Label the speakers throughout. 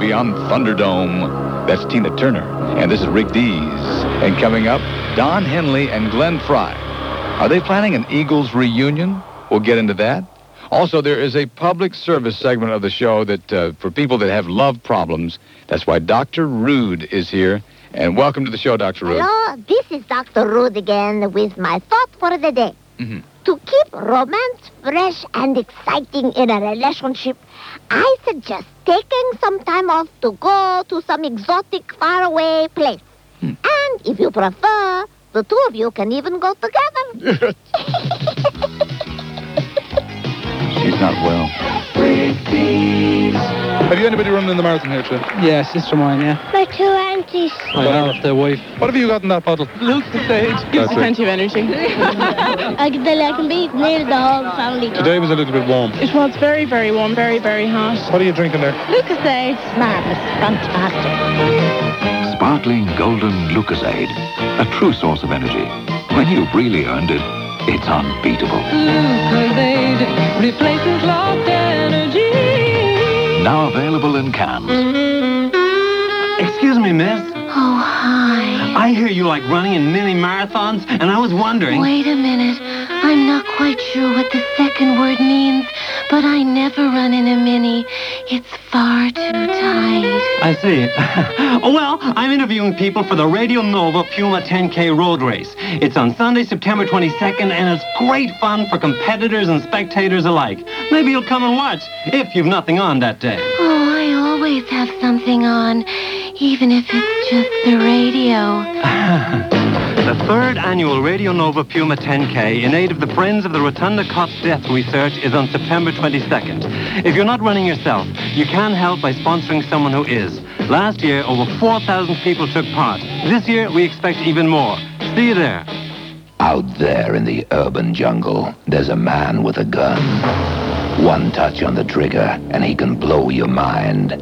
Speaker 1: baby, on Thunderdome. That's Tina Turner. And this is Rick Dees. And coming up, Don Henley and Glenn Frey. Are they planning an Eagles reunion? We'll get into that. Also, there is a public service segment of the show that for people that have love problems. That's why Dr. Rude is here. And welcome to the show, Dr. Rude.
Speaker 2: Hello, this is Dr. Rude again with my thought for the day.
Speaker 1: Mm-hmm.
Speaker 2: To keep romance fresh and exciting in a relationship, I suggest taking some time off to go to some exotic, faraway place. And if you prefer, the two of you can even go together.
Speaker 1: She's not well. Have you anybody running in the marathon here, Chip?
Speaker 3: Yeah, sister of mine, yeah.
Speaker 2: My two aunties.
Speaker 3: I have their wife.
Speaker 1: What have you got in that bottle?
Speaker 3: Lucasade. Gives you plenty of energy.
Speaker 2: I can be near the whole family.
Speaker 1: Today was a little bit warm.
Speaker 3: It was very, very warm, very, very hot.
Speaker 1: What are you drinking there?
Speaker 3: Lucasade.
Speaker 2: Marvelous, fantastic.
Speaker 4: Sparkling golden Lucasade, a true source of energy. When you've really earned it, it's unbeatable.
Speaker 5: Lucasade replaces lost energy.
Speaker 4: Now available in cans.
Speaker 6: Excuse me, miss.
Speaker 7: Oh, hi.
Speaker 6: I hear you like running in mini marathons, and I was wondering...
Speaker 7: Wait a minute. I'm not quite sure what the second word means, but I never run in a mini. It's far too tight.
Speaker 6: I see. Oh, well, I'm interviewing people for the Radio Nova Puma 10K road race. It's on Sunday, September 22nd, and it's great fun for competitors and spectators alike. Maybe you'll come and watch, if you've nothing on that day.
Speaker 7: Oh, I always have something on, even if it's just the radio.
Speaker 6: The third annual Radio Nova Puma 10K in aid of the Friends of the Rotunda Cops Death Research is on September 22nd. If you're not running yourself, you can help by sponsoring someone who is. Last year, over 4,000 people took part. This year, we expect even more. See you there.
Speaker 4: Out there in the urban jungle, there's a man with a gun. One touch on the trigger, and he can blow your mind.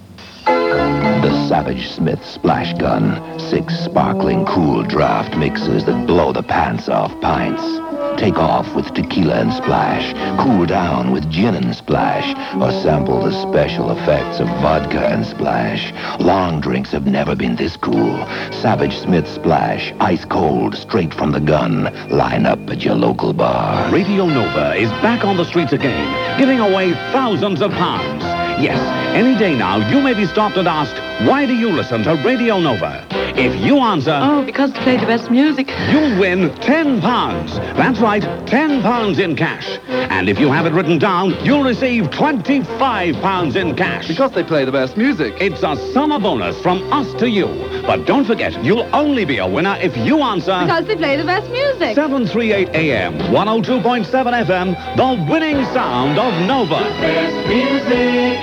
Speaker 4: The Savage Smith Splash Gun. 6 sparkling cool draft mixers that blow the pants off pints. Take off with tequila and splash. Cool down with gin and splash. Or sample the special effects of vodka and splash. Long drinks have never been this cool. Savage Smith Splash. Ice cold, straight from the gun. Line up at your local bar.
Speaker 8: Radio Nova is back on the streets again, giving away thousands of pounds. Yes, any day now, you may be stopped and asked, why do you listen to Radio Nova? If you answer...
Speaker 5: Oh, because they play the best music.
Speaker 8: You'll win £10. That's right, £10 in cash. And if you have it written down, you'll receive £25 in cash.
Speaker 3: Because they play the best music.
Speaker 8: It's a summer bonus from us to you. But don't forget, you'll only be a winner if you answer...
Speaker 5: Because they play the best music.
Speaker 8: 738 AM, 102.7 FM, the winning sound of Nova.
Speaker 5: Best music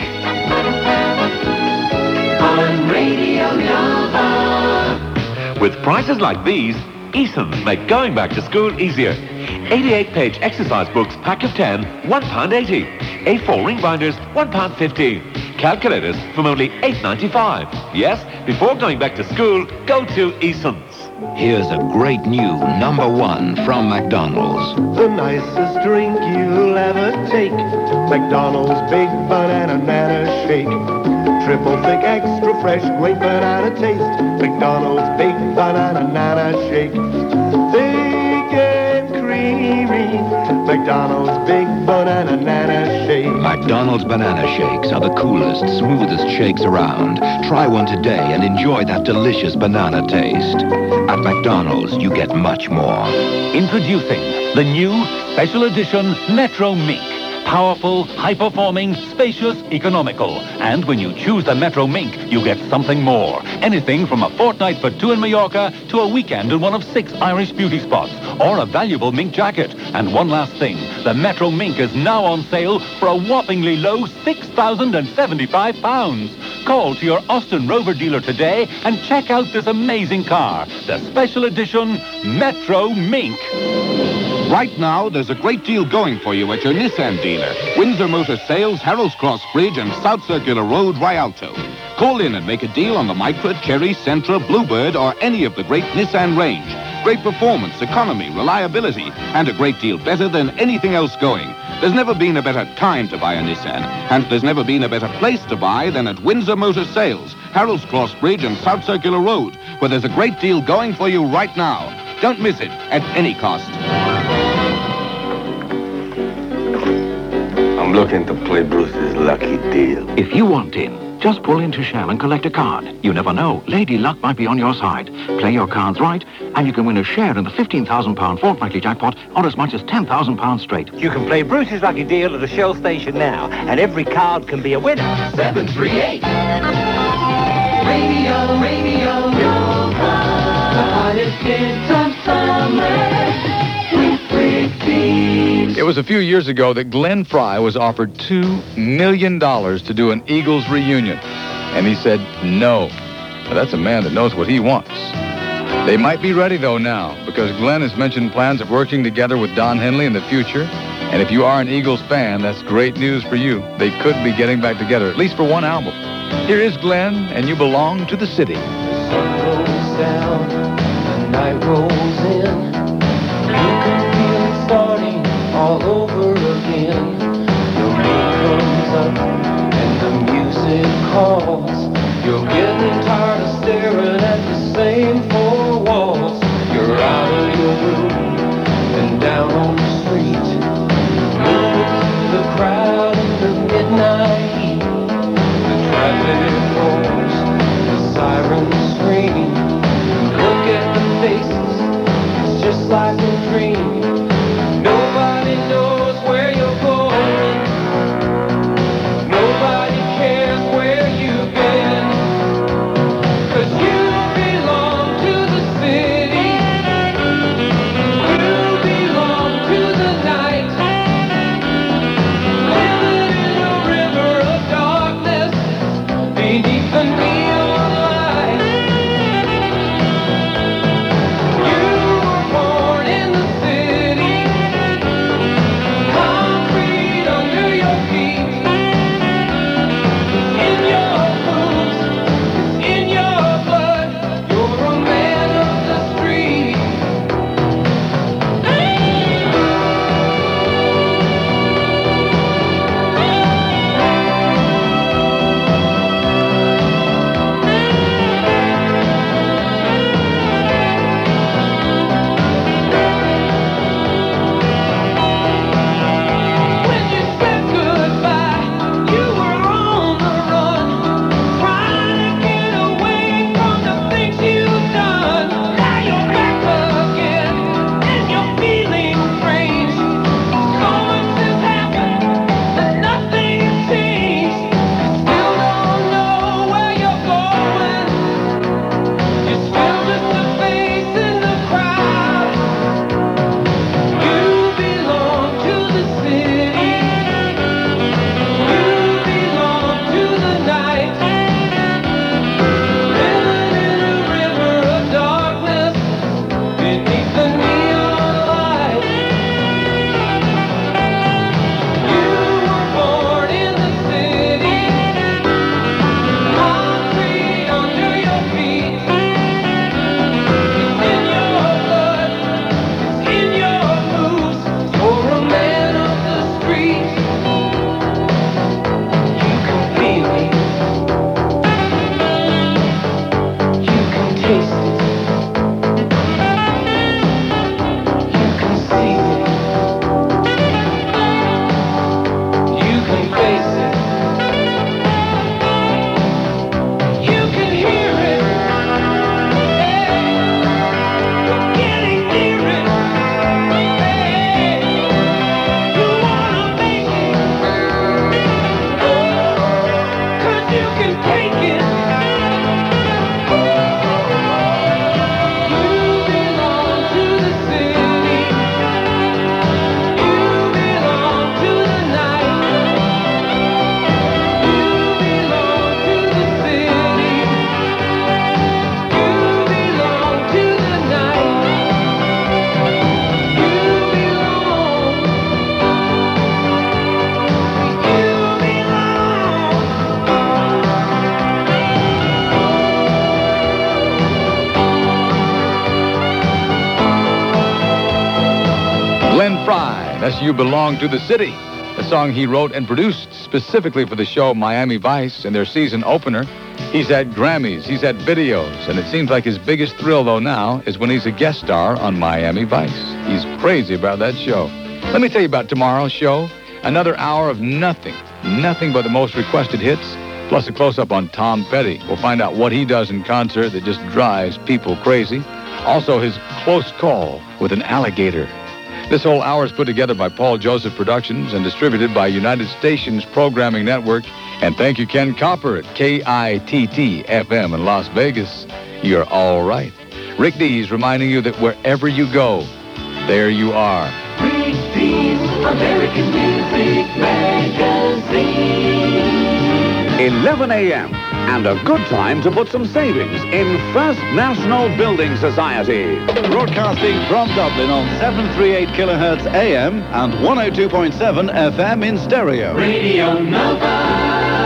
Speaker 5: on Radio Nova.
Speaker 9: With prices like these, Easons make going back to school easier. 88-page exercise books, pack of 10, £1.80. A4 ring binders, £1.50. Calculators from only £8.95. Yes, before going back to school, go to Easons.
Speaker 4: Here's a great new #1 from McDonald's.
Speaker 10: The nicest drink you'll ever take. McDonald's Big Banana Shake. Triple thick, extra fresh, great banana taste. McDonald's Big Banana Shake. Thick and creamy. McDonald's Big Banana Shake.
Speaker 4: McDonald's Banana Shakes are the coolest, smoothest shakes around. Try one today and enjoy that delicious banana taste. At McDonald's, you get much more.
Speaker 8: Introducing the new special edition Metro Mink. Powerful, high-performing, spacious, economical. And when you choose the Metro Mink, you get something more. Anything from a fortnight for 2 in Mallorca to a weekend in one of 6 Irish beauty spots. Or a valuable mink jacket. And one last thing, the Metro Mink is now on sale for a whoppingly low £6,075. Call to your Austin Rover dealer today and check out this amazing car. The special edition Metro Mink.
Speaker 11: Right now, there's a great deal going for you at your Nissan dealer. Windsor Motor Sales, Harold's Cross Bridge, and South Circular Road, Rialto. Call in and make a deal on the Micra, Cherry, Sentra, Bluebird, or any of the great Nissan range. Great performance, economy, reliability, and a great deal better than anything else going. There's never been a better time to buy a Nissan, and there's never been a better place to buy than at Windsor Motor Sales, Harold's Cross Bridge and South Circular Road, where there's a great deal going for you right now. Don't miss it at any cost.
Speaker 12: I'm looking to play Bruce's lucky deal.
Speaker 13: If you want in, just pull into Shell and collect a card. You never know. Lady Luck might be on your side. Play your cards right, and you can win a share in the £15,000 fortnightly jackpot or as much as £10,000 straight.
Speaker 14: You can play Bruce's lucky deal at a Shell station now, and every card can be a winner.
Speaker 5: 738. Radio Nova. The hottest hits of summer. With Rick Dees.
Speaker 1: It was a few years ago that Glenn Fry was offered $2 million to do an Eagles reunion. And he said no. Now, that's a man that knows what he wants. They might be ready, though, now, because Glenn has mentioned plans of working together with Don Henley in the future. And if you are an Eagles fan, that's great news for you. They could be getting back together, at least for one album. Here is Glenn, and You Belong to the City.
Speaker 5: The sun goes down, the night rolls in. You can feel it starting all over again. The moon comes up and the music calls. You're getting tired of staring at the same four walls. You're out of your room and down on the street, moving through the crowd in the midnight heat. The traffic roars, the sirens scream. Look at the faces, it's just like a dream. Nobody knows where you're going. Nobody cares where you've been. 'Cause you belong to the city. You belong to the night. Living in a river of darkness beneath the neon light. You were born in the city. Concrete under your feet. In your boots, in your blood. You're a man of the street. When you said goodbye, you were on the run, trying to get away from the things you've done. Now you're back again, and you're feeling strange. So much has happened, and nothing's changed. You still don't know where you're going. You're still just a face in the crowd. You belong to the city. You belong to the night. Living in a river of darkness beneath the neon light. You were born in the city. Concrete under your feet. It's in your blood. It's in your moves. You're a man of the street. You can feel it. You can taste it. You can see it. You can face it. You can hear it. Hey, you're getting near it. Hey, you wanna make it. Oh, 'cause you can take it. You belong to the city. You belong to the night. You belong to the city. You belong to the night. You belong.
Speaker 1: Glenn Fry, that's You Belong to the City. a song he wrote and produced specifically for the show Miami Vice and their season opener. He's had Grammys, he's had videos, and it seems like his biggest thrill, though, now is when he's a guest star on Miami Vice. He's crazy about that show. Let me tell you about tomorrow's show. Another hour of nothing but the most requested hits, plus a close-up on Tom Petty. We'll find out what he does in concert that just drives people crazy. Also, his close call with an alligator. This whole hour is put together by Paul Joseph Productions and distributed by United Stations Programming Network. And thank you, Ken Copper at KITT-FM in Las Vegas. You're all right. Rick Dees reminding you that wherever you go, there you are.
Speaker 5: Rick Dees, American Music Magazine.
Speaker 15: 11 a.m. and a good time to put some savings in First National Building Society.
Speaker 16: Broadcasting from Dublin on 738 kilohertz AM and 102.7 FM in stereo.
Speaker 5: Radio Nova.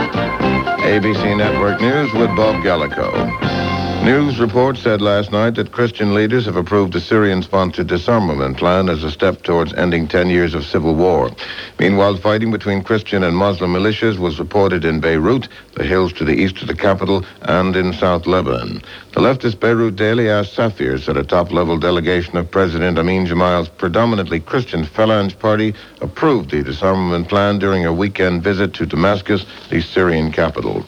Speaker 17: ABC Network News with Bob Gallico. News reports said last night that Christian leaders have approved a Syrian-sponsored disarmament plan as a step towards ending 10 years of civil war. Meanwhile, fighting between Christian and Muslim militias was reported in Beirut, the hills to the east of the capital, and in South Lebanon. The leftist Beirut Daily asked Safir said a top-level delegation of President Amin Jamal's predominantly Christian Phalange party approved the disarmament plan during a weekend visit to Damascus, the Syrian capital.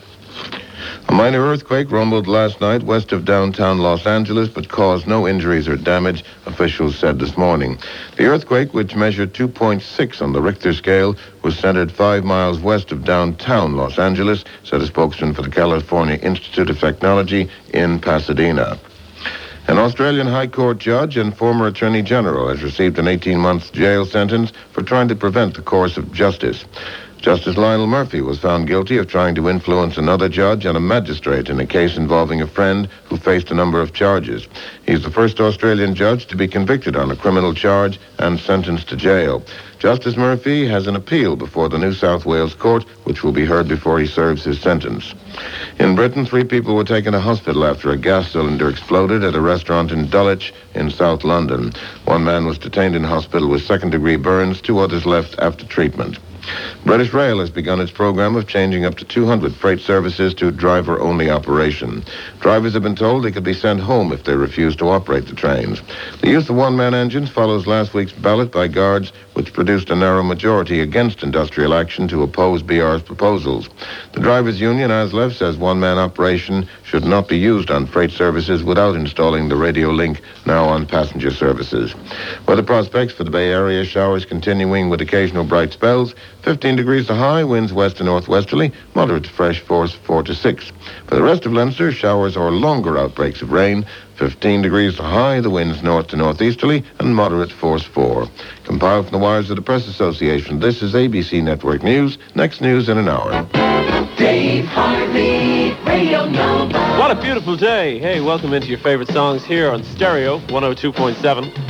Speaker 17: A minor earthquake rumbled last night west of downtown Los Angeles, but caused no injuries or damage, officials said this morning. The earthquake, which measured 2.6 on the Richter scale, was centered 5 miles west of downtown Los Angeles, said a spokesman for the California Institute of Technology in Pasadena. An Australian High Court judge and former Attorney General has received an 18-month jail sentence for trying to prevent the course of justice. Justice Lionel Murphy was found guilty of trying to influence another judge and a magistrate in a case involving a friend who faced a number of charges. He's the first Australian judge to be convicted on a criminal charge and sentenced to jail. Justice Murphy has an appeal before the New South Wales court, which will be heard before he serves his sentence. In Britain, 3 people were taken to hospital after a gas cylinder exploded at a restaurant in Dulwich in South London. 1 man was detained in hospital with second-degree burns. 2 others left after treatment. British Rail has begun its program of changing up to 200 freight services to driver-only operation. Drivers have been told they could be sent home if they refuse to operate the trains. The use of one-man engines follows last week's ballot by Guards, which produced a narrow majority against industrial action to oppose BR's proposals. The Drivers' Union, ASLEF, says one-man operation should not be used on freight services without installing the radio link now on passenger services. Weather prospects for the Bay Area: showers continuing with occasional bright spells. 15 degrees to high, winds west to northwesterly, moderate to fresh force 4 to 6. For the rest of Leinster, showers or longer outbreaks of rain. 15 degrees to high, the winds north to northeasterly, and moderate force 4. Compiled from the wires of the Press Association, this is ABC Network News. Next news in an hour.
Speaker 5: Dave Harvey, Radio Nova.
Speaker 18: What a beautiful day. Hey, welcome into your favorite songs here on Stereo 102.7,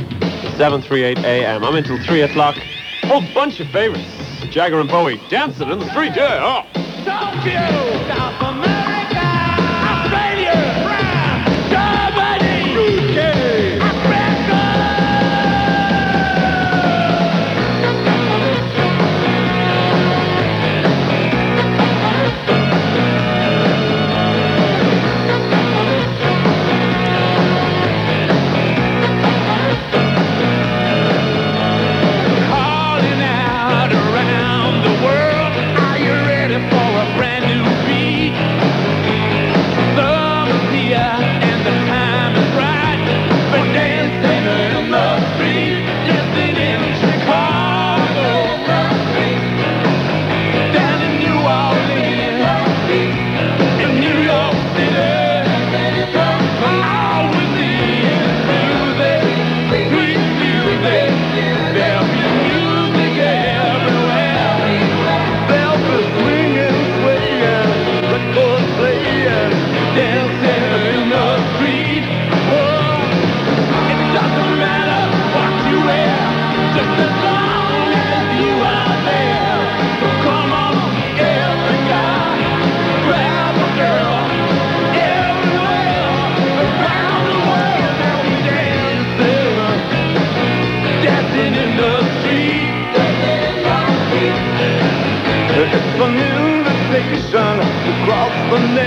Speaker 18: 738 AM. I'm until 3 o'clock. Whole bunch of favorites. Jagger and Bowie dancing in the street. Yeah, oh.
Speaker 5: Tokyo, South America, Australia, France, Germany, UK, Africa. Calling out around the world. Are you ready for a brand new beat?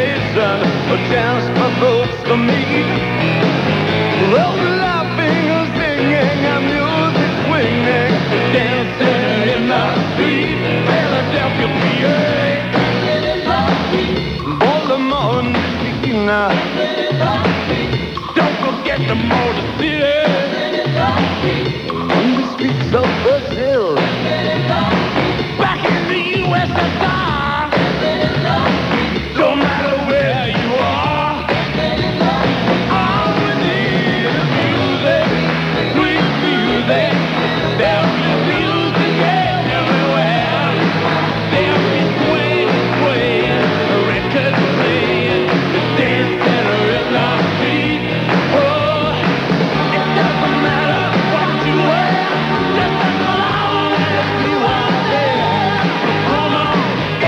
Speaker 5: celebration, a chance for folks to meet. Those laughing and singing and music swinging, dancing in the street, Philadelphia, PA. Baltimore, Indiana. Don't forget the Motor City. On the streets of Brazil. Back in the USSR. No matter where you are. All we need is music, sweet music. There'll be music everywhere. There'll be swing, swing, records playing, the dance center in the street. Oh, it doesn't matter what you wear, just as long as you are there. Come on,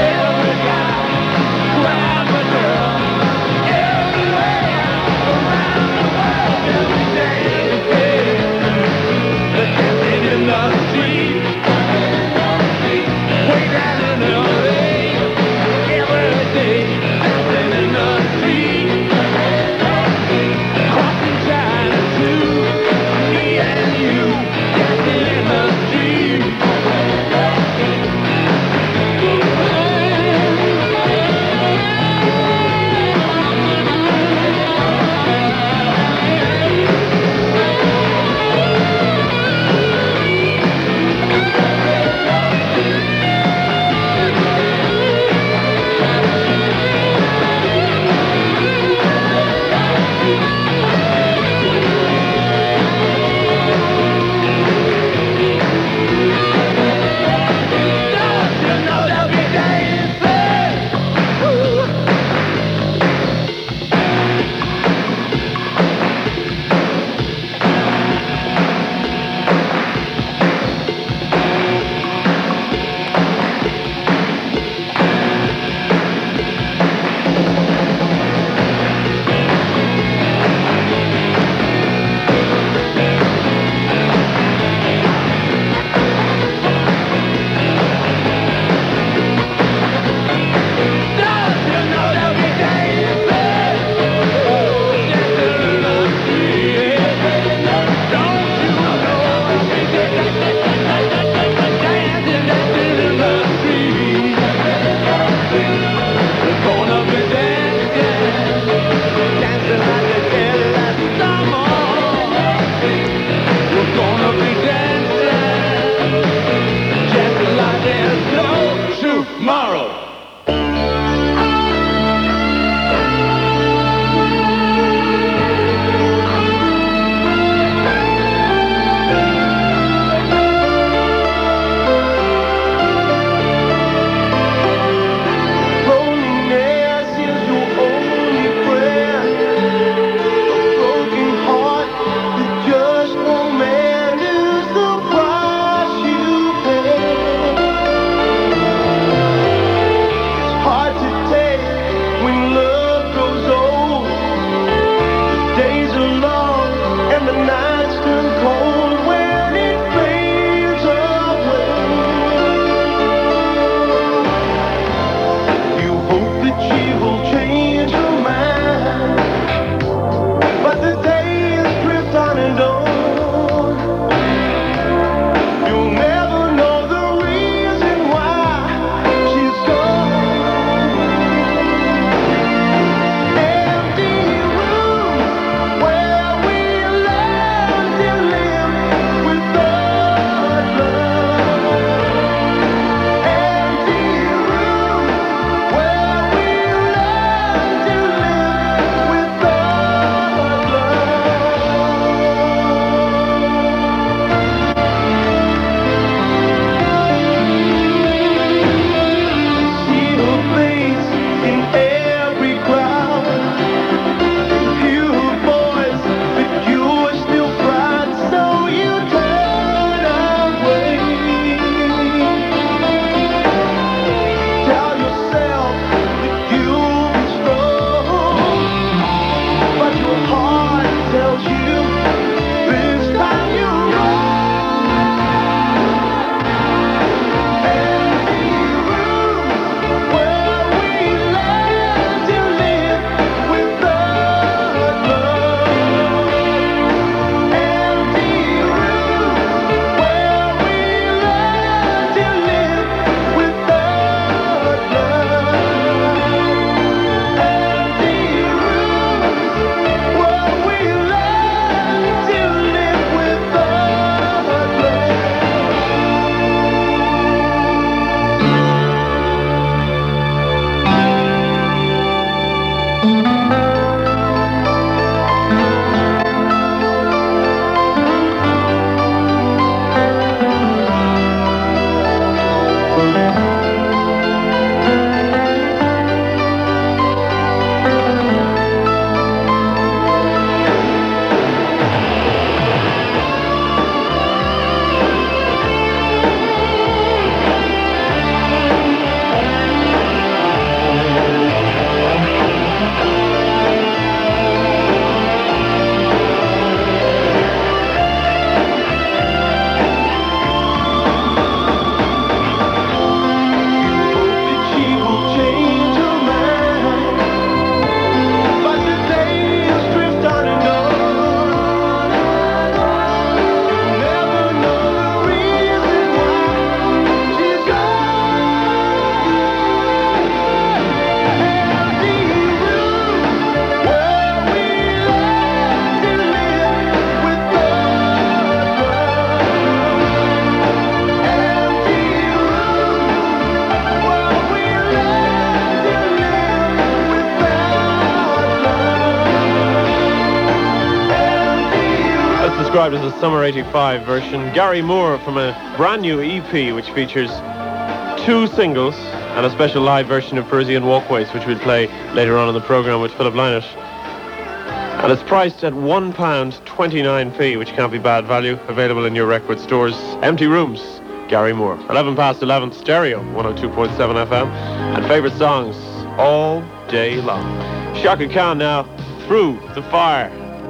Speaker 18: described as a Summer 85 version. Gary Moore from a brand new EP which features 2 singles and a special live version of Parisian Walkways, which we'll play later on in the programme with Philip Lynott. And it's priced at £1.29p, which can't be bad value. Available in your record stores. Empty Rooms, Gary Moore. 11 past 11, stereo, 102.7 FM. And favourite songs all day long. Shaka Khan now, Through the Fire.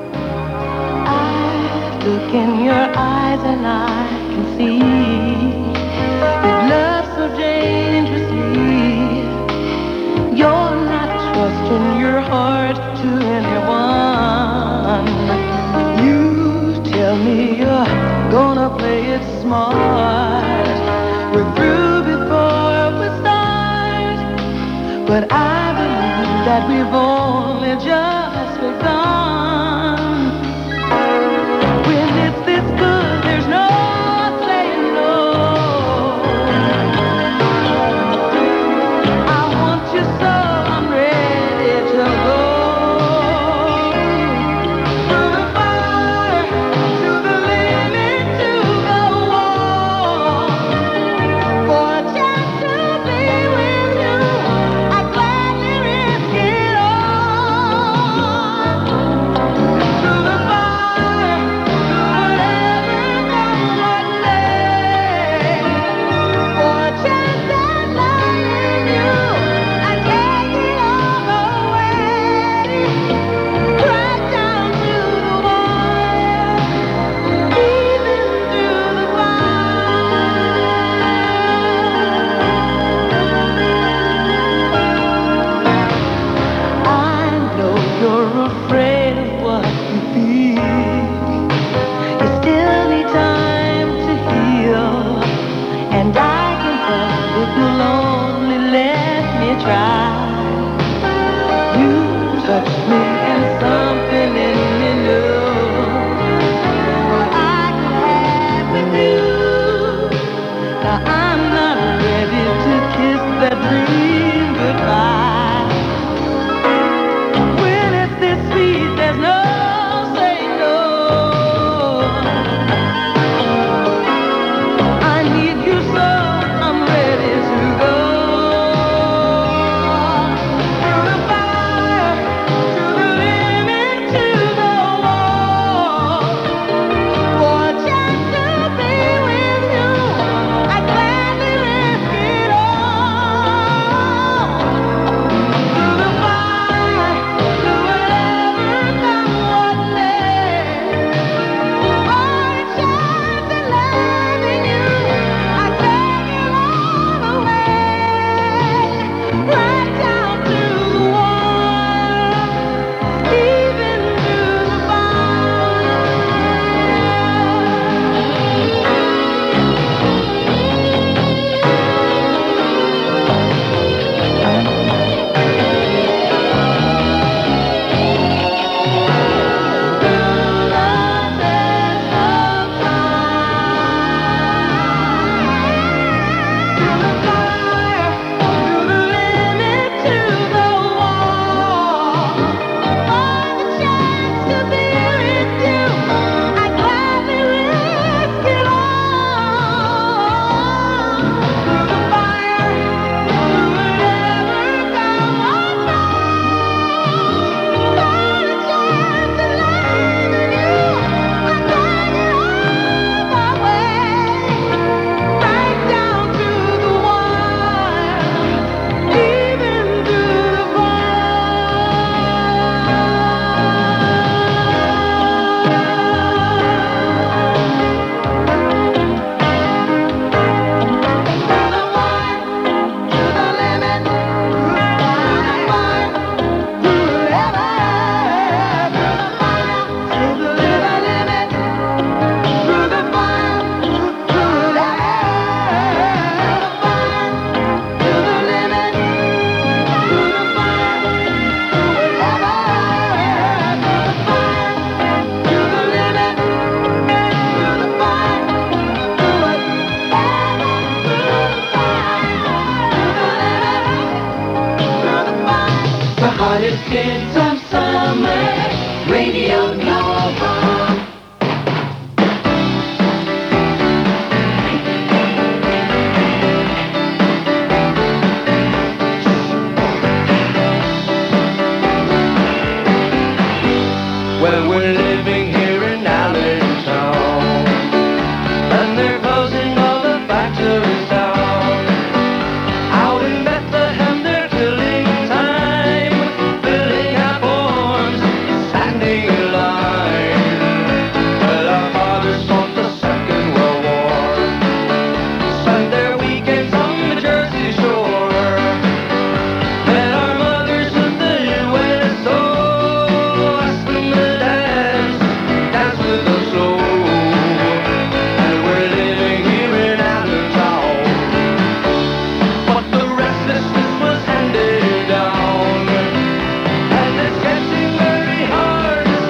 Speaker 5: I look in your eyes and I can see you've loved so dangerously. You're not trusting your heart to anyone. You tell me you're gonna play it smart. We're through before we start, but I believe that we've only just begun. When it's this good, there's no saying no. I want you so I'm ready to go. Through the fire, to the limit, to the wall. For a chance to be with you, I'd gladly risk it all. Through the fire, through whatever comes what may. For a chance at loving you, I'd take it all away. Right down to the wire, even through the I know you're afraid of what you feel. You still need time to heal, and I can help if you'll only let me try. You touch me and something in me new. What I could have with you. Now I'm not ready to kiss that dream goodbye. When it's this sweet, Well, we're living here in Allentown, and they're closing all the factories down. Out in Bethlehem, they're killing time, filling up arms, standing in line. Well, our fathers fought the Second World War, spent their weekends on the Jersey Shore. Then our mothers with the USO, asked them to dance with the slow. And we're living here in Allentown, but the restlessness was handed down, and it's getting very hard to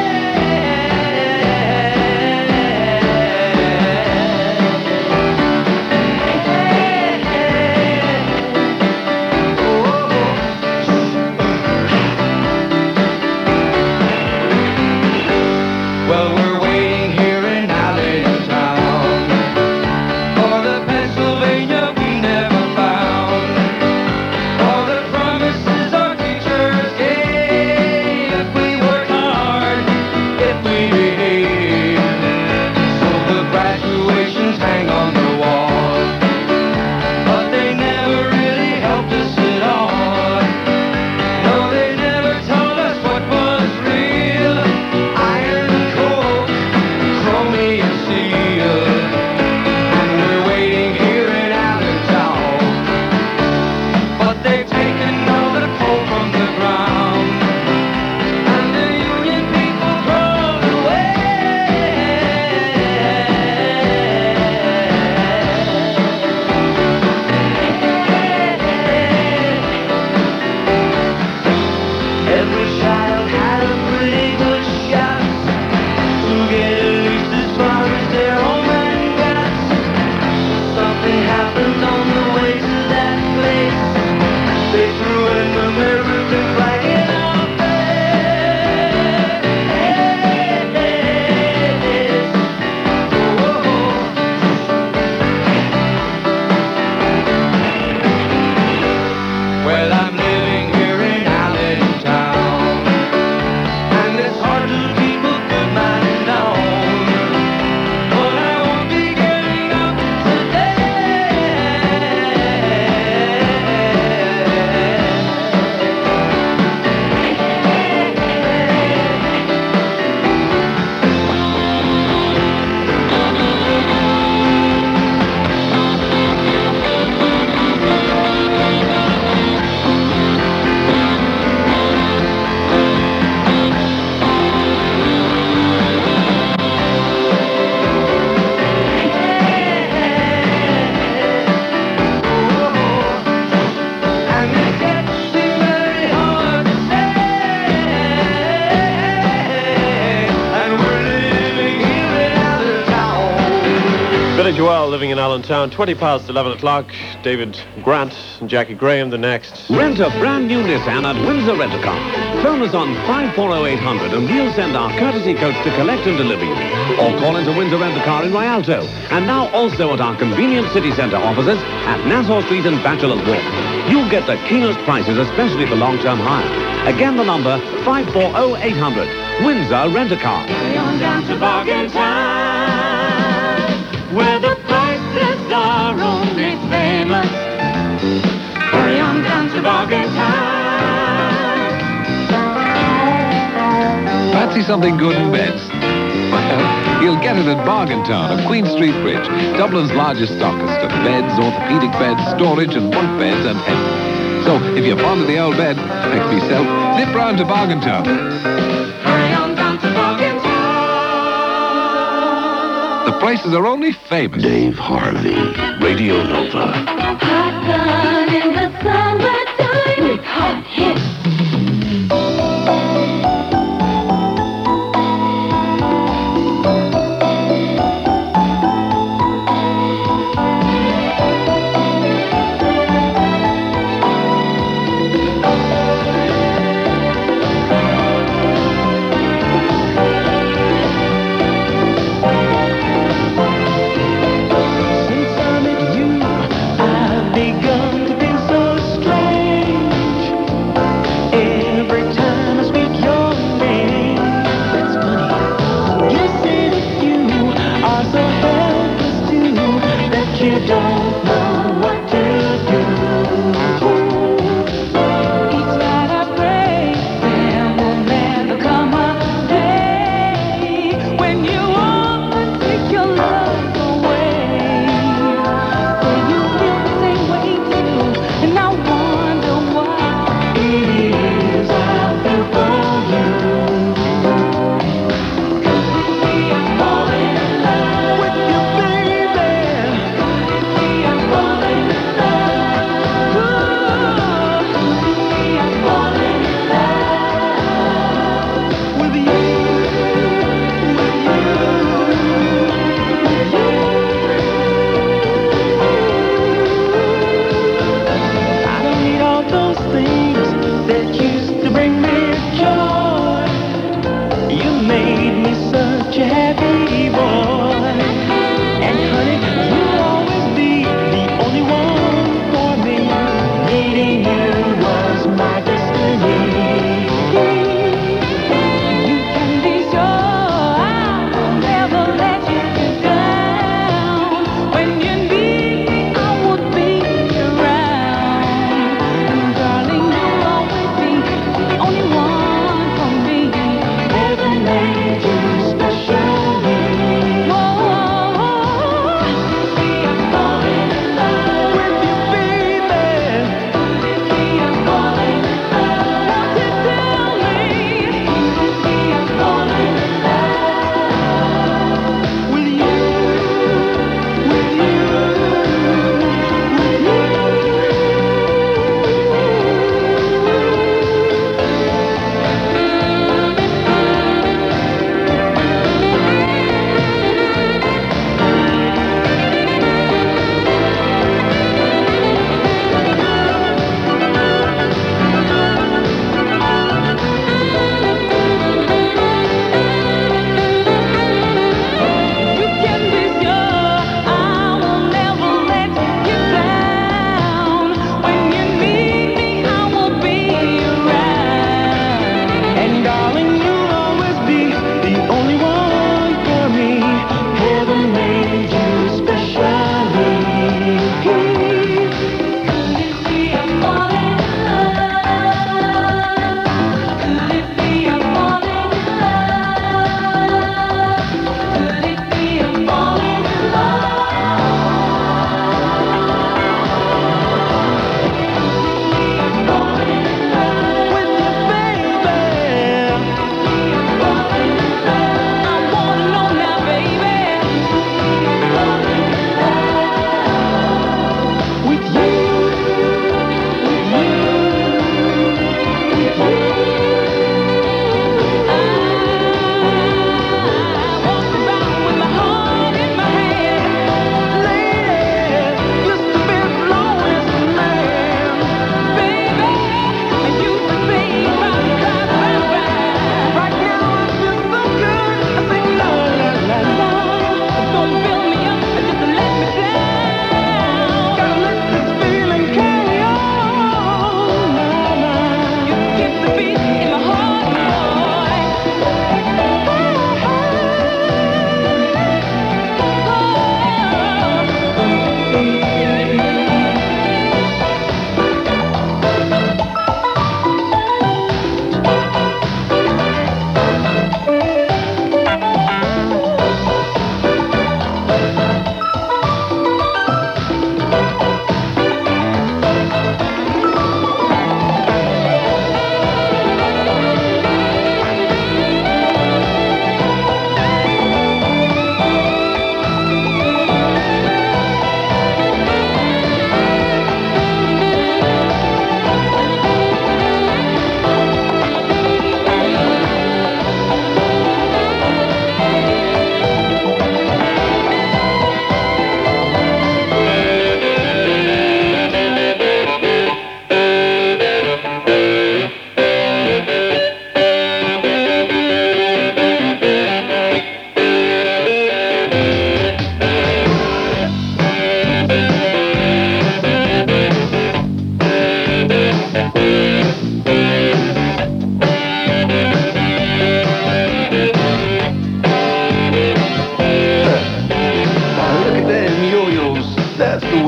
Speaker 5: Well, we're waiting here in Allentown for the Pennsylvania we never found, for the promises our teachers gave if we work hard, if we behave. So the graduations hang on the wall, but they never really helped us at all. No, they never told us what was real. Iron and coal, chromium steel. And we're waiting here in Allentown, but they've taken all the coal from the ground, and the union people crawled away. Every child had a pretty good shot to get at least as far as their home and got. Something happened on the way to that place. They threw an American flag in our face. Well, I'm living here in Allentown, and it's hard to keep a good mind down, but I won't be getting up and it's getting very hard to say, and we're living here in Allentown.
Speaker 18: Billy Joel living in Allentown, 20 past 11 o'clock. David Grant and Jackie Graham, the next.
Speaker 15: Rent a brand new Nissan at Windsor Rent-A-Car. Phone us on 540-800 and we'll send our courtesy coach to collect and deliver you. Or call into Windsor Rent-A-Car in Rialto. And now also at our convenient city centre offices at Nassau Street and Bachelor's Walk. You'll get the keenest prices, especially for long-term hire. Again, the number 540-800. Windsor Rent-A-Car.
Speaker 5: Hurry on down to Bargain Time, where the prices are only famous. Hurry on down to Bargain Time.
Speaker 19: Fancy something good in beds? Well, you'll get it at Bargain Town of Queen Street Bridge, Dublin's largest stockist of beds, orthopedic beds, storage and bunk beds and heavy. So, if you're fond of the old bed, like myself, nip round to Bargain Town.
Speaker 5: Hurry on down to Bargain Town.
Speaker 19: The prices are only famous.
Speaker 4: Dave Harvey, Radio Nova.
Speaker 5: Hot sun in the summertime with hot hits.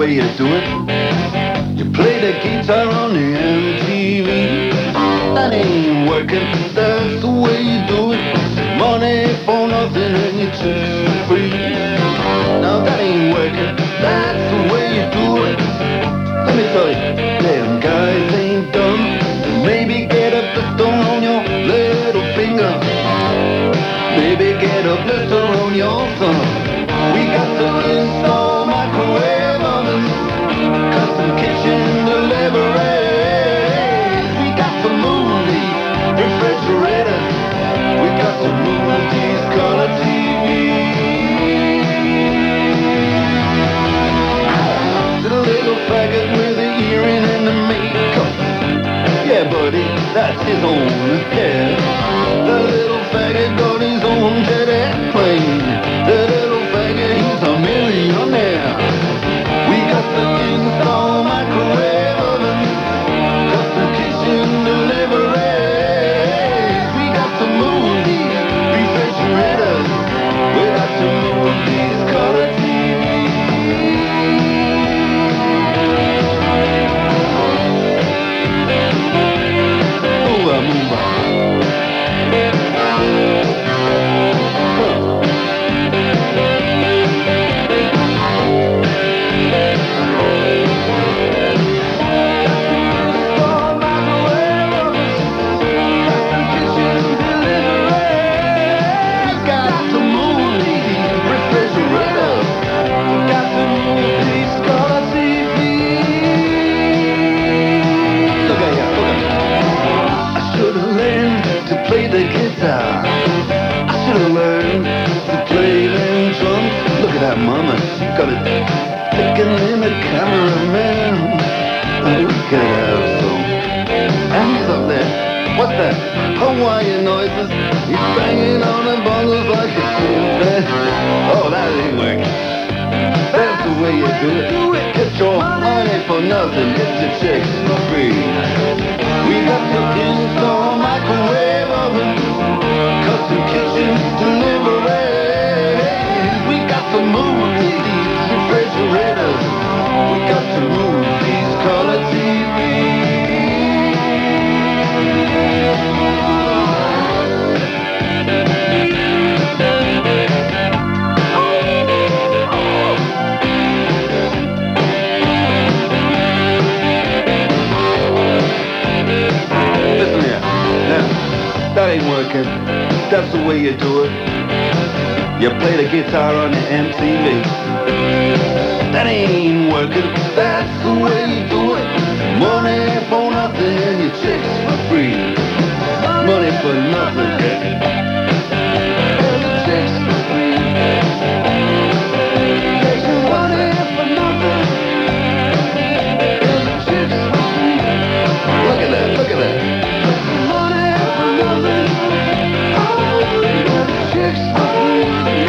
Speaker 5: way you do it. You play the guitar on the MTV. That ain't working, that's the way you do it. Money for nothing and your chicks for free. Now that ain't working, that's the way you do it. Let me tell you, them guys ain't dumb. Maybe get a blister on your little finger. Maybe get a blister on your thumb. We got to install microwave ovens, custom kitchen deliveries. We got to move these refrigerators. We got to move these color TVs. The little faggot with the earring and the makeup. Yeah, buddy, that's his own affair. The little faggot got his own jet airplane. The little faggot, he's a millionaire. We got to install microwave ovens, custom kitchen deliveries. We got to move these refrigerators. We got to move these color TVs. Move on, move on. The guitar. I should have learned to play them drums. Look at that mama, she got it sticking in the cameraman. We could have some. And he's up there. What's that? Hawaiian noises. He's banging on the bongos like a chimpanzee. Oh, that ain't working. That's the way you do it. Get your money for nothing. Get your chicks for free. We got to install microwave oven, custom kitchen deliveries. We got to move these refrigerators. We got to move these color TVs. Listen here, now, that ain't working. That's the way you do it. You play the guitar on the MTV. That ain't working. That's the way you do it. Money for nothing and your chicks for free. Money for nothing and your chicks for free. Money for nothing and your chicks for free. Look at that, look at that. Money for nothing. Chicks for free.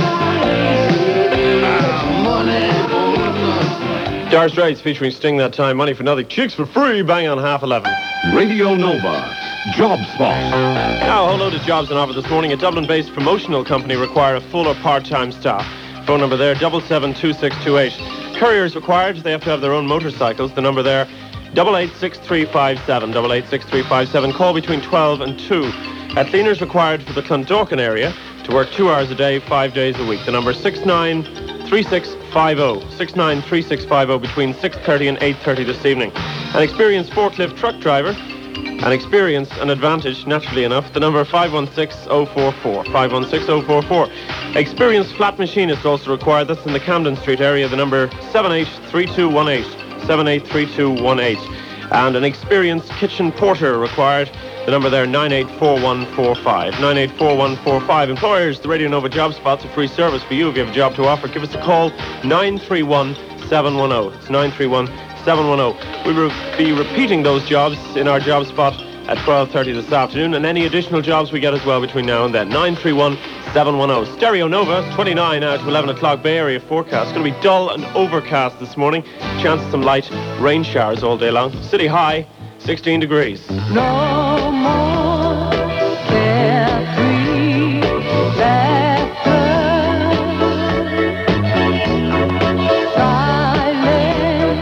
Speaker 5: Money for nothing.
Speaker 18: Dire Straits featuring Sting that time. Money for nothing. Chicks for free. Bang on 11:30.
Speaker 19: Radio Nova. Job Spot.
Speaker 18: Now, a whole load of jobs on offer this morning. A Dublin-based promotional company require a full or part-time staff. Phone number there, 772628. Couriers required. They have to have their own motorcycles. The number there, 886357. 886357. Call between 12 and 2. Cleaners required for the Clondalkin area to work 2 hours a day, 5 days a week. The number 693650. 693650 between 6:30 and 8:30 this evening. An experienced forklift truck driver. An experience, an advantage, naturally enough. The number 516044. 516044. Experienced flat machinist also required. That's in the Camden Street area. The number 783218. 783218. And an experienced kitchen porter required. The number there, 984145. 984145. Employers, the Radio Nova Job Spot's a free service for you. If you have a job to offer, give us a call, 931-710. It's 931-710. We will be repeating those jobs in our Job Spot at 12:30 this afternoon, and any additional jobs we get as well between now and then. 931-710. Stereo Nova, 29 now to 11 o'clock. Bay Area forecast. It's going to be dull and overcast this morning. Chance of some light rain showers all day long. City high, 16 degrees.
Speaker 5: No more carefree laughter, silent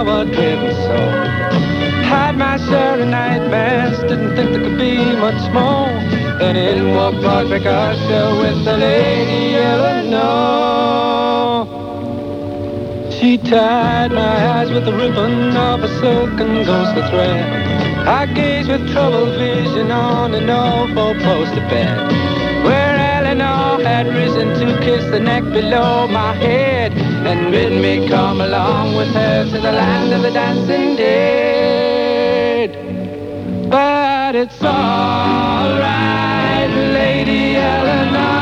Speaker 5: shower-driven soul. Had my share of nightmares, didn't think there could be much more. Then in walked Roderick Usher with the Lady Eleanor. She tied my eyes with the ribbon of a silken ghostly thread. I gazed with troubled vision on an old four-poster bed, where Eleanor had risen to kiss the neck below my head, and bid me come along with her to the land of the dancing dead. But it's all right, Lady Eleanor.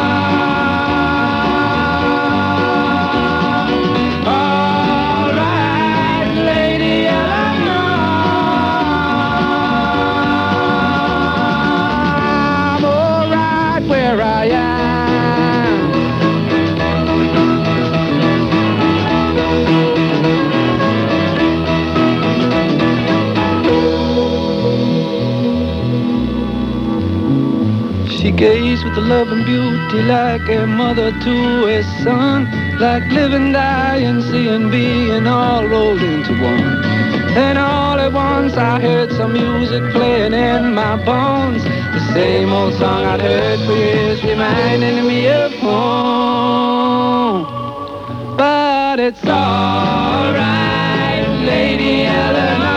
Speaker 5: She gazed with the love and beauty like a mother to a son, like living, dying, seeing, being all rolled into one. Then all at once I heard some music playing in my bones, the same old song I'd heard for years, reminding me of home. But it's all right, Lady Eleanor.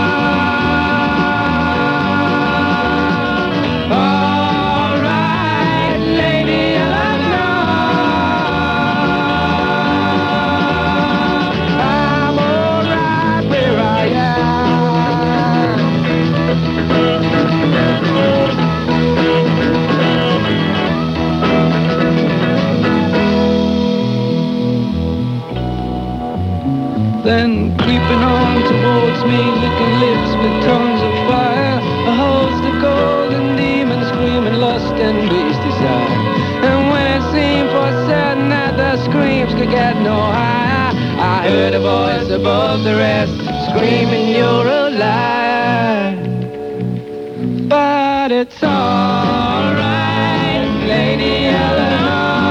Speaker 5: Then creeping on towards me, licking lips with tongues of fire, a host of golden demons screaming lust and base desire. And when it seemed for certain that the screams could get no higher, I heard a voice above the rest screaming, "You're a liar." But it's all right, Lady Eleanor.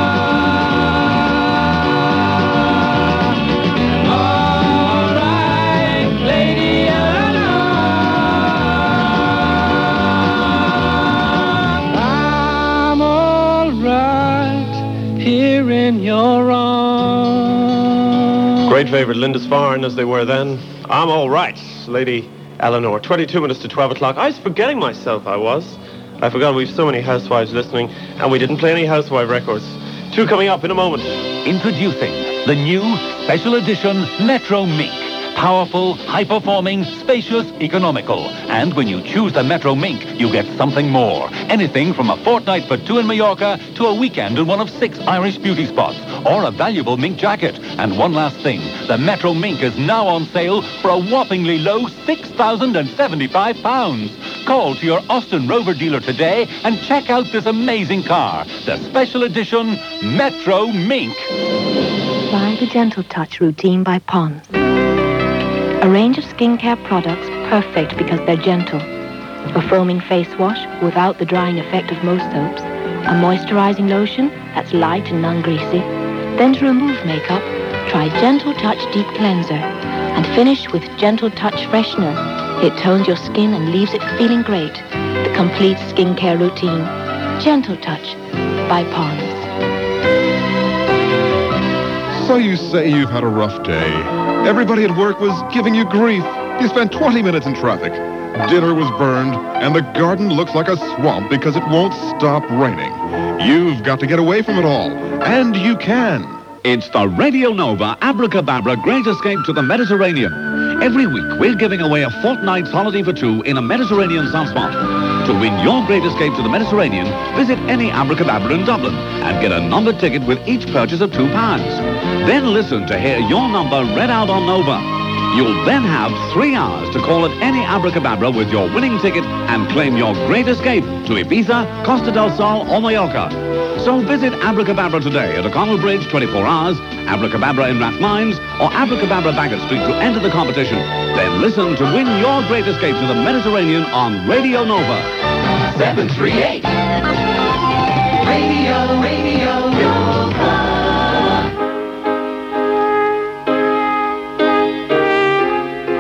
Speaker 18: Great favourite, Lindisfarne, as they were then. I'm all right, Lady Eleanor. 22 minutes to 12 o'clock. I was forgetting myself, I forgot we've so many housewives listening, and we didn't play any housewife records. Two coming up in a moment.
Speaker 8: Introducing the new special edition Metro Mink. Powerful, high-performing, spacious, economical. And when you choose the Metro Mink, you get something more. Anything from a fortnight for two in Mallorca to a weekend in one of 6 Irish beauty spots. Or a valuable mink jacket. And one last thing, the Metro Mink is now on sale for a whoppingly low £6,075. Call to your Austin Rover dealer today and check out this amazing car. The special edition Metro Mink.
Speaker 20: Try the Gentle Touch routine by Pond's. A range of skincare products perfect because they're gentle. A foaming face wash without the drying effect of most soaps. A moisturizing lotion that's light and non-greasy. Then to remove makeup, try Gentle Touch Deep Cleanser. And finish with Gentle Touch Freshener. It tones your skin and leaves it feeling great. The complete skincare routine. Gentle Touch by Pond's.
Speaker 21: So you say you've had a rough day. Everybody at work was giving you grief. You spent 20 minutes in traffic. Dinner was burned, and the garden looks like a swamp because it won't stop raining. You've got to get away from it all, and you can.
Speaker 13: It's the Radio Nova Abracadabra Great Escape to the Mediterranean. Every week, we're giving away a fortnight's holiday for two in a Mediterranean sunspot. To win your Great Escape to the Mediterranean, visit any Abracadabra in Dublin and get a numbered ticket with each purchase of £2. Then listen to hear your number read out on Nova. You'll then have 3 hours to call at any Abracadabra with your winning ticket and claim your Great Escape to Ibiza, Costa del Sol or Mallorca. So visit Abracadabra today at O'Connell Bridge, 24 hours, Abracadabra in Rathmines, or Abracadabra Bagot Street to enter the competition. Then listen to win your Great Escape to the Mediterranean on Radio Nova.
Speaker 5: 738. Radio Nova.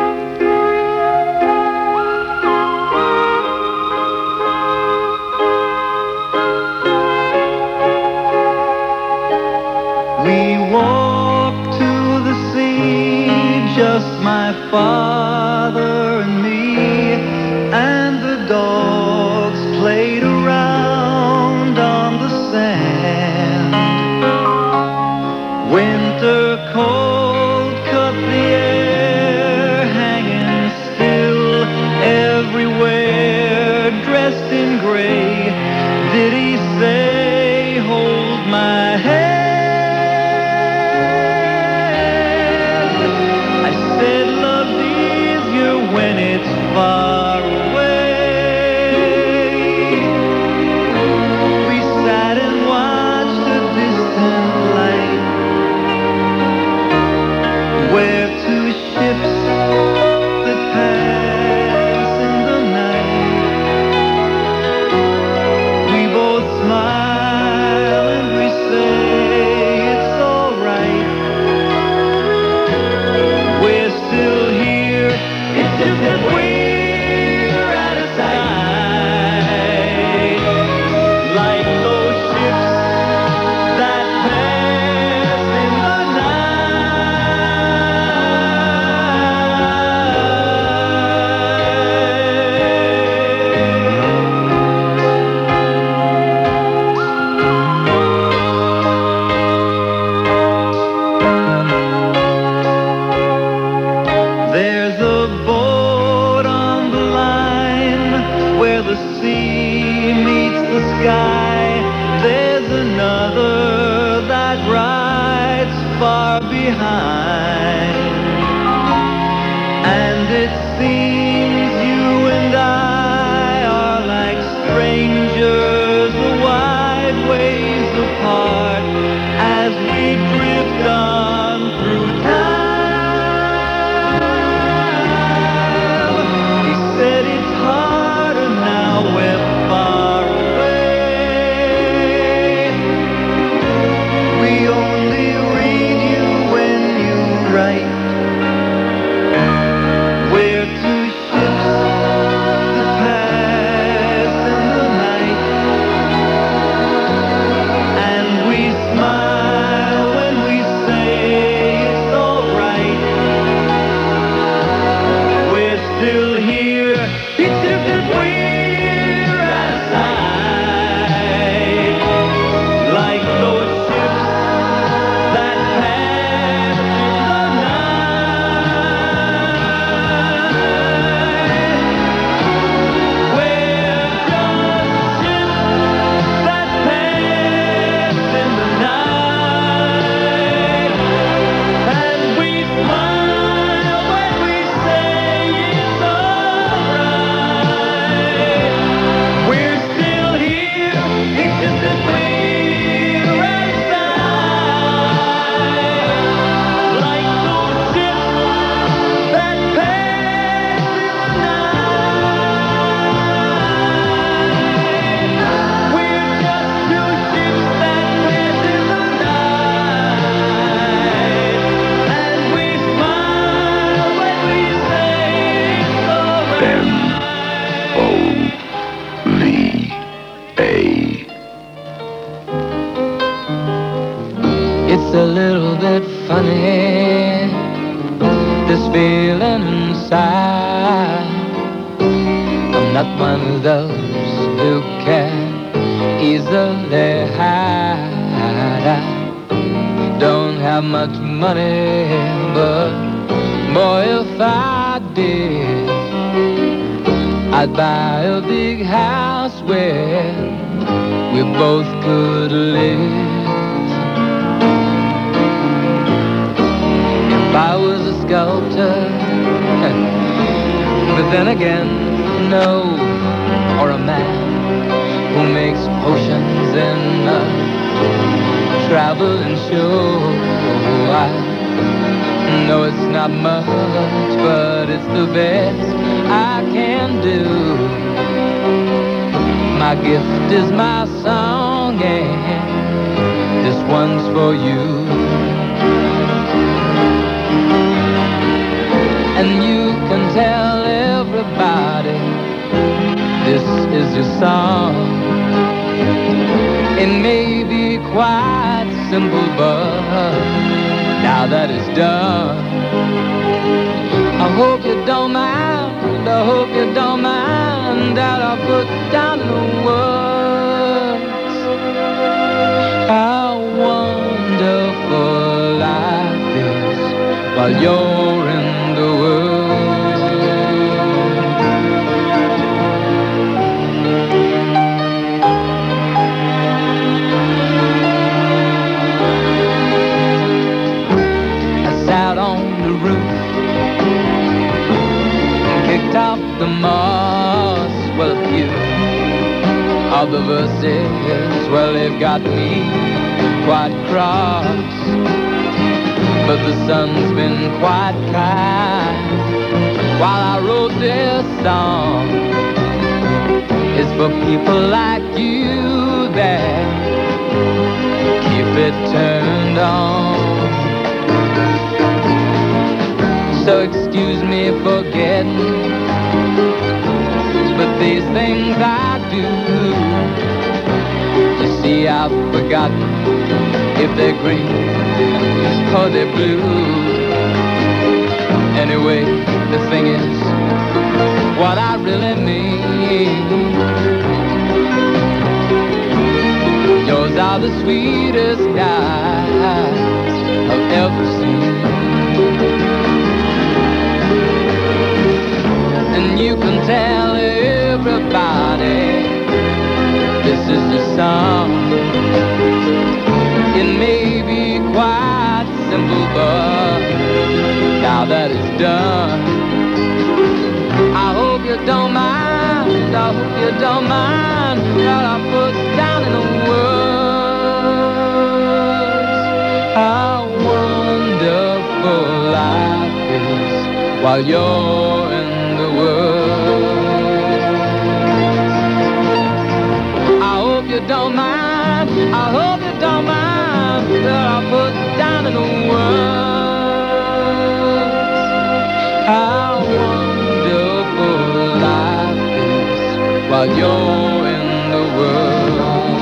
Speaker 5: We walked to the sea, just my father and me, and the dogs played around on the sand. Winter cold cut the air, hanging still everywhere, dressed in gray. Did he say, hold my hand? I said, love's easier when it's far away. We sat and watched a distant light, where two ships that pass in the night. We both smile and we say it's all right. We're still here, it's just that we're out of sight, like those ships that pass in the There's a boat on the line where the sea meets the sky. There's another that rides far behind. And it seems you and I are like strangers, a wide ways apart, as we drift on through time. He said it's harder now we're far away. We only read you when you write. We're two ships that pass in the night, and we smile when we say it's all right. We're still here, it's just that we're out of sight, like those ships that pass in the night. We're just ships that pass in the night, and we smile when we say it's alright. We're still here, it's just that we're out of sight, like those ships that pass in the night. We're just two ships that pass in the night, and we smile when we say it's alright.
Speaker 4: M-O-V-A.
Speaker 5: It's a little bit funny, this feeling inside. I'm not one of those who can easily hide. I don't have much money, but boy, if I did, I'd buy a big house where we both could live. If I was a sculptor, but then again, no, or a man who makes potions in a traveling show. I know it's not much, but it's the best I can do. My gift is my song, and this one's for you. And you can tell everybody this is your song. It may be quite simple, but now that it's done, I hope you don't mind, I hope you don't mind that I put down in the words how wonderful life is while you're in the world. Off the moss, well, a few of the verses, well, they've got me quite cross, but the sun's been quite kind while I wrote this song. It's for people like you that keep it turned on. So excuse me for getting, but these things I do, you see, I've forgotten if they're green or they're blue. Anyway, the thing is, what I really mean, yours are the sweetest eyes I've ever seen. And you can tell everybody this is the song. It may be quite simple, but now that it's done, I hope you don't mind, I hope you don't mind that I put down in the words how wonderful life is while you're in the world. I hope you don't mind, I hope you don't mind that I put down in the words how wonderful life is while you're in the world.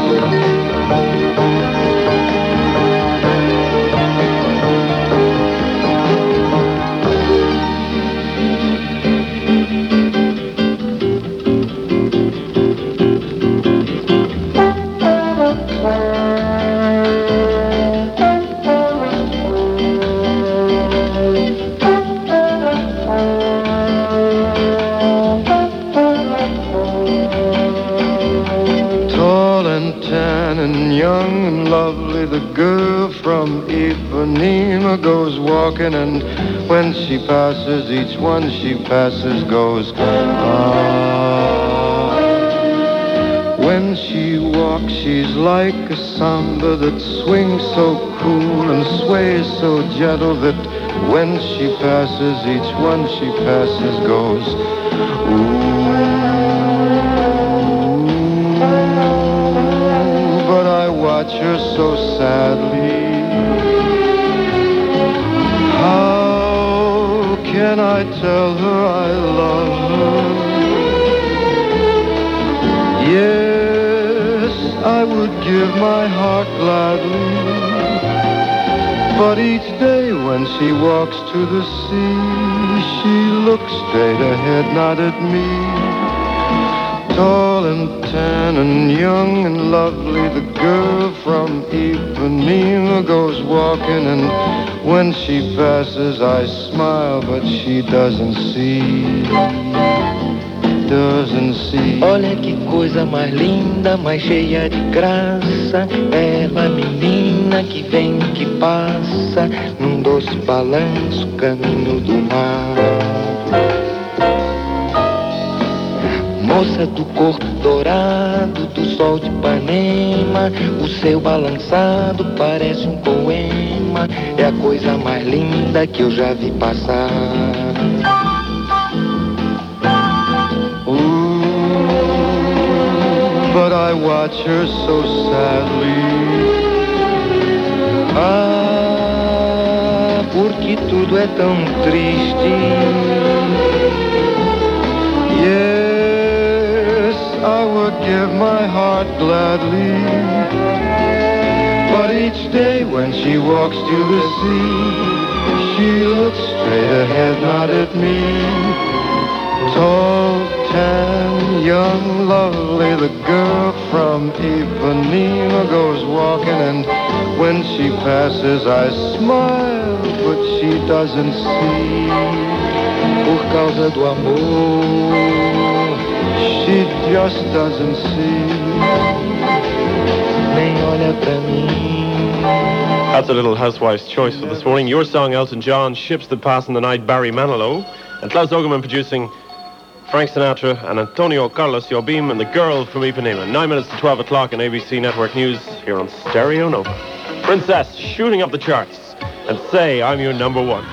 Speaker 10: Young and lovely, the girl from Ipanema goes walking, and when she passes, each one she passes goes, ah. When she walks, she's like a samba that swings so cool and sways so gentle that when she passes, each one she passes goes, ooh. Watch her so sadly. How can I tell her I love her? Yes, I would give my heart gladly, but each day when she walks to the sea, she looks straight ahead, not at me. Tall and tan and young and lovely, the girl from Ipanema goes walking, and when she passes I smile, but she doesn't see, doesn't see.
Speaker 5: Olha que coisa mais linda, mais cheia de graça, bela menina que vem, que passa, num doce balanço, caminho do mar. Moça do cor dourado, do sol de Ipanema, o seu balançado parece um poema, é a coisa mais linda que eu já vi passar.
Speaker 10: But I watch her so sadly. Ah, porque tudo é tão triste. Yes, I would give my heart gladly, But each day when she walks to the sea, she looks straight ahead, not at me. Tall, tan, young, lovely, the girl from Ipanema goes walking, and when she passes I smile, but she doesn't see. Por causa do amor, she just doesn't see. Nem olha pra mim.
Speaker 18: That's a little housewife's choice for this morning. Your song, Elton John, Ships That Pass in the Night, Barry Manilow, and Klaus Ogerman producing Frank Sinatra and Antonio Carlos Jobim and The Girl from Ipanema. 9 minutes to 12 o'clock on ABC Network News here on Stereo Nova. Princess shooting up the charts, and Say I'm Your Number One.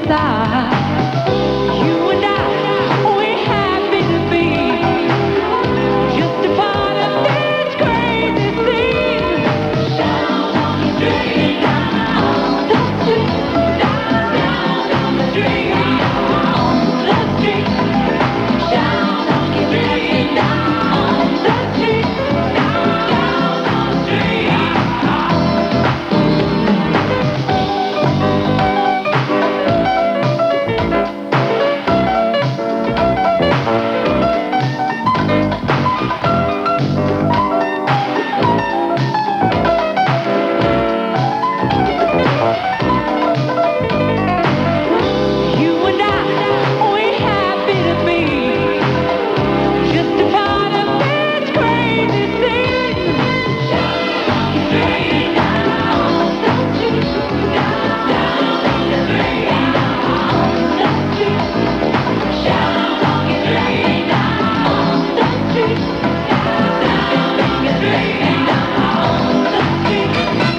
Speaker 5: inside. You and I, we're happy to be just a part of this crazy scene. Down on the street, down on the street, down on the street, on the street, down on the street, down on the street, down on the street. You and I, we're happy to be just a part of this crazy scene. Down on the street, down on the street, down on the street, down on the street, down on the street, down on the street, down on the street, down on the street,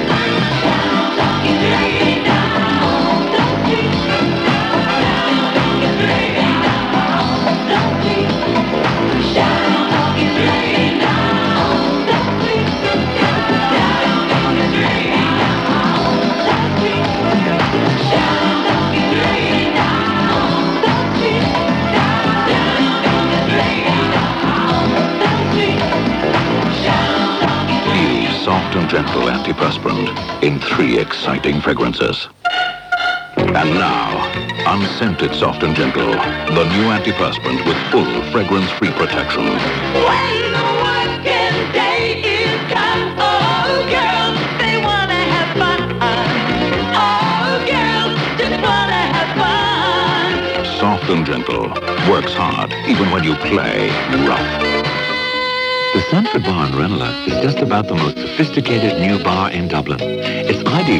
Speaker 8: New soft and gentle antiperspirant in 3 exciting fragrances. And now, unscented soft and gentle, the new antiperspirant with full fragrance-free protection.
Speaker 5: When the working day is done, oh, girls, they wanna have fun. Oh, girls just wanna have fun.
Speaker 8: Soft and gentle, works hard even when you play rough.
Speaker 9: The Sanford Bar in Ranelagh is just about the most sophisticated new bar in Dublin. It's ideal